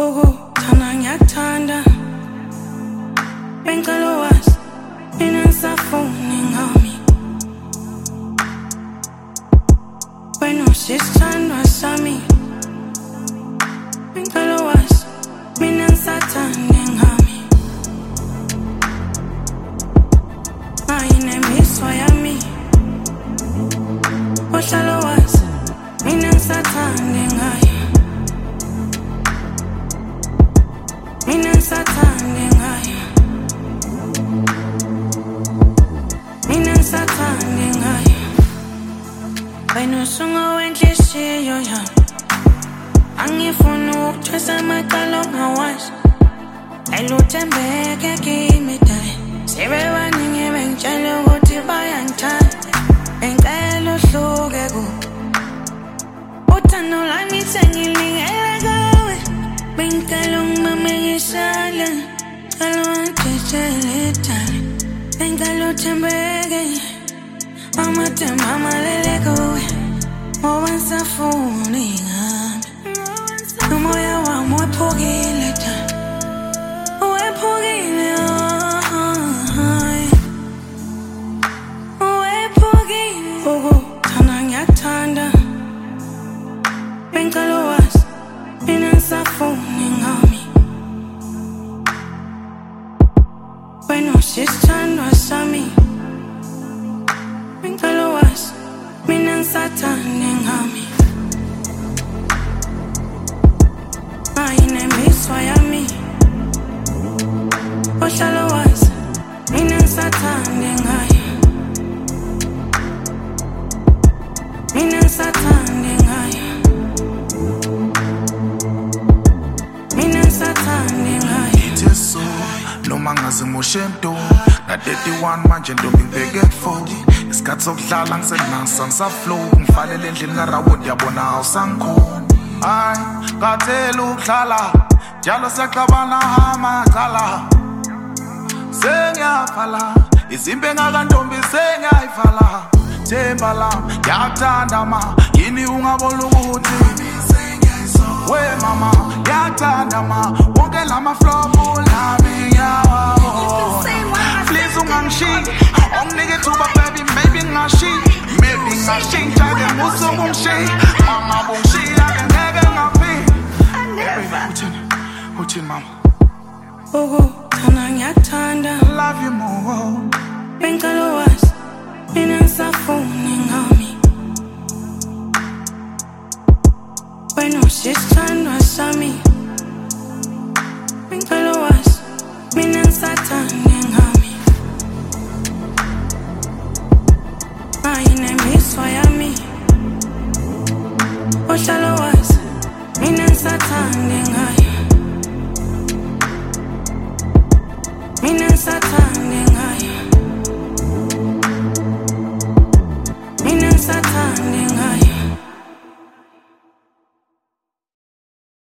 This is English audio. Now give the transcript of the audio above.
Thana ngiyakuthanda Bengicela wazi mina ngisafuna ngami Wena usisithandwa sami Bengicela wazi mina ngisathanda ngami Ayinemiswa yami Ohlala wazi mina ngisathanda ngayo Mina ngisathanda ngayo Mina ngisathanda ngayo Wena usunga wenhliziyo yami Angifuna ukuthwesa amaqala ongawazi Ayiluthembeke kimi dai Sebebaningi bengitshela ukuthi bayangithanda Bengicela uhluke kubo Uthando lami sengilingela kuwe Bengicela ungimamekisele Cela ungitshele dale Bengicela uthembeke Amathemba amalele kuwe Ngoba ngisafuna ngami Umoya wami wephukile dale Wephukile Wephukile Thana ngiyakuthanda Bengicela wazi mina ngisafuna ngami Wena usisithandwa sami Bengicela wazi mina ngisathanda ngami Ayinemiswa yami Ohlala wazi mina ngisathanda ngayo Mina ngisathanda ngayo Mina ngisathanda ngayo Yeso noma ngaze moshento na 31 manje ntombi ngibeke ku40 isikhathi sokudlala ngisenasa ngisaflow ngifanele endlini ngarawundi yabona awusangikhona hayi ngathela ukudlala njalo siyaxabana amacala sengiyafala izimbe ngakantombi sengiyayivala themba lami ngiyakuthanda ma yini ungabona ukuthi we mama ngiyakuthanda ma wonke lama flow lami ngiyawabona please ungangishiyi onginike ithuba baby maybe ngashintsha ke musuku ngishiyi mama bungishiya ke ngeke ngaphila uthini mama Thana ngiyakuthanda love you more Bengicela wazi mina ngisafuna ngami Wena usisithandwa sami Bengicela wazi mina ngisathanda ngami Ayinemiswa yami Ohlala wazi mina ngisathanda ngayo Mina ngisathanda